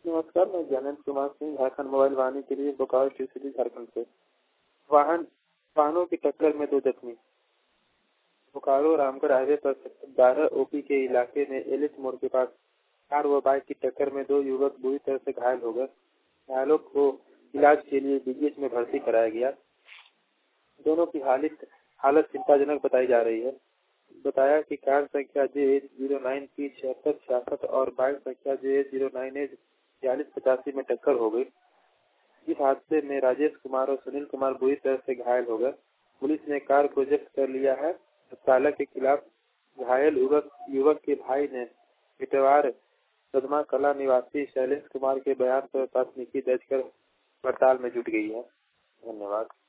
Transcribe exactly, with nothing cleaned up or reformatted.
नमस्कार, मैं ज्ञानेंद्र कुमार सिंह झारखंड मोबाइल वाहन के लिए बोकारो सिटी झारखंड से। वाहन वाहनों की टक्कर में दो जख्मी। बोकारो रामगढ़ हाईवे पर बारह ओपी के इलाके में एलिस मोड़ के पास कार व बाइक की टक्कर में दो युवक बुरी तरह से घायल हो गए। घायलों को इलाज के लिए बीजीएच में भर्ती कराया गया। दोनों की हालत हालत चिंताजनक बताई जा रही है। बताया कि कार संख्या J H zero nine P छिहत्तर छियासठ और बाइक संख्या J H zero nine H बयालीस पचासी में टक्कर हो गई। इस हादसे में राजेश कुमार और सुनील कुमार बुरी तरह से घायल हो गए। पुलिस ने कार को जब्त कर लिया है। चालक के खिलाफ घायल युवक युवक के भाई ने इतवार सदमा कला निवासी शैलेश कुमार के बयान पर प्राथमिकी दर्ज कर पड़ताल में जुट गई है। धन्यवाद।